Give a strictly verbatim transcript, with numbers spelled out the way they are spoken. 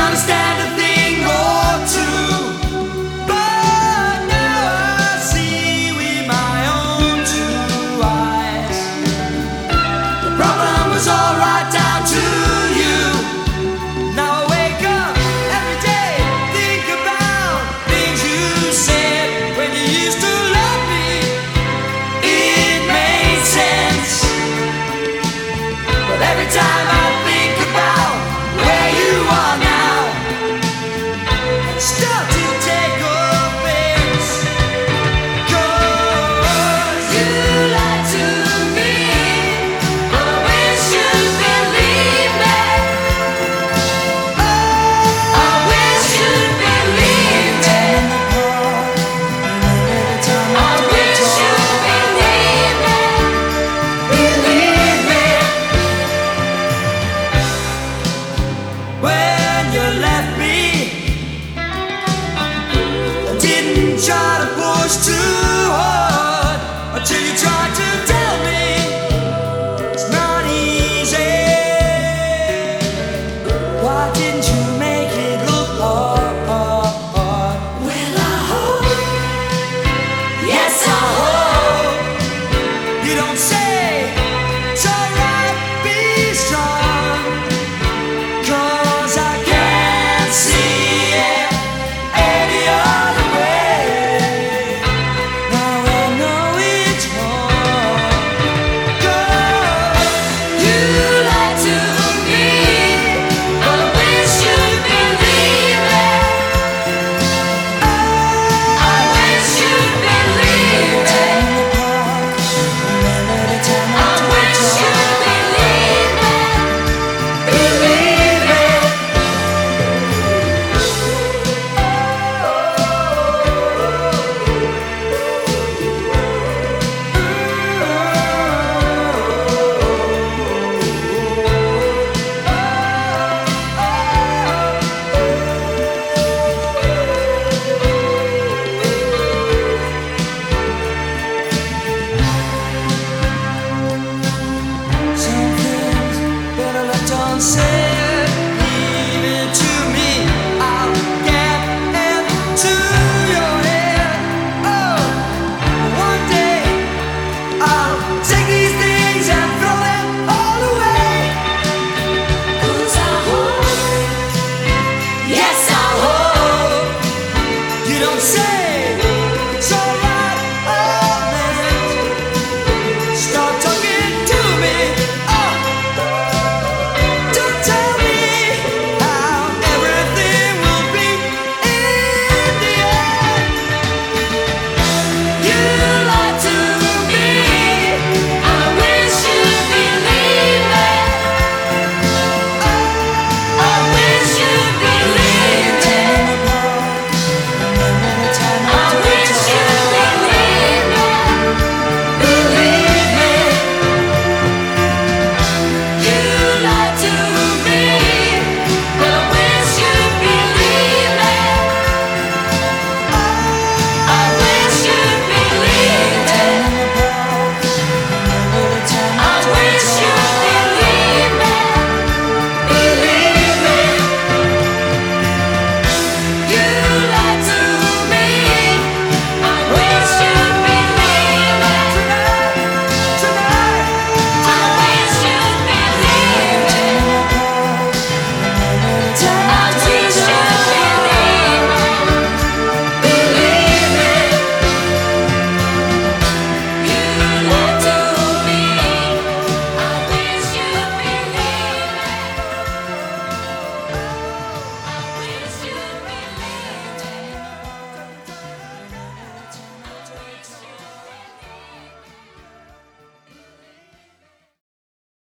understand a thing or two, but now I see with my own two eyes. The problem was all right down to you. Now I wake up every day, think about things you said when you used to love me. It made sense, but every time I think about where you are now, I start to take offense. 'Cause you lied to me, but I wish you'd believe me. Oh, I wish you'd believe me. I wish you'd believe me. Believe me. When you left me, I didn't try to push too hard until you tried to tell me it's not easy. Why didn't you